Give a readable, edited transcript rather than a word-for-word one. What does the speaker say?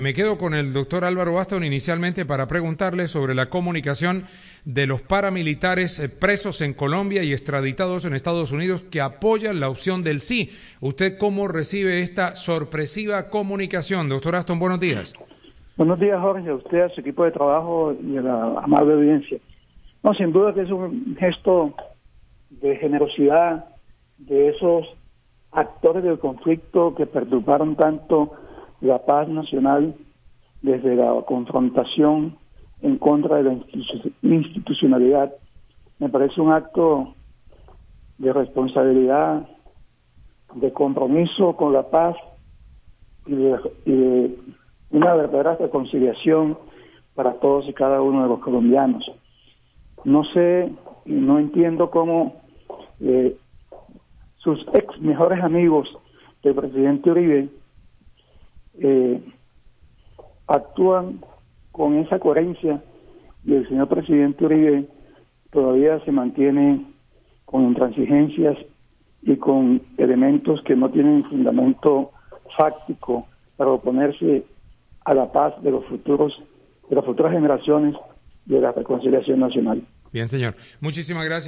Me quedo con el doctor Álvaro Baston inicialmente para preguntarle sobre la comunicación de los paramilitares presos en Colombia y extraditados en Estados Unidos que apoyan la opción del sí. ¿Usted cómo recibe esta sorpresiva comunicación? Doctor Aston, buenos días. Buenos días, Jorge, a usted, a su equipo de trabajo y a la amable audiencia. No, sin duda que es un gesto de generosidad de esos actores del conflicto que perturbaron tanto la paz nacional desde la confrontación en contra de la institucionalidad. Me parece un acto de responsabilidad, de compromiso con la paz y de una verdadera reconciliación para todos y cada uno de los colombianos. No sé y no entiendo cómo sus ex mejores amigos del presidente Uribe actúan con esa coherencia y el señor presidente Uribe todavía se mantiene con intransigencias y con elementos que no tienen fundamento fáctico para oponerse a la paz de las futuras generaciones y de la reconciliación nacional. Bien, señor. Muchísimas gracias.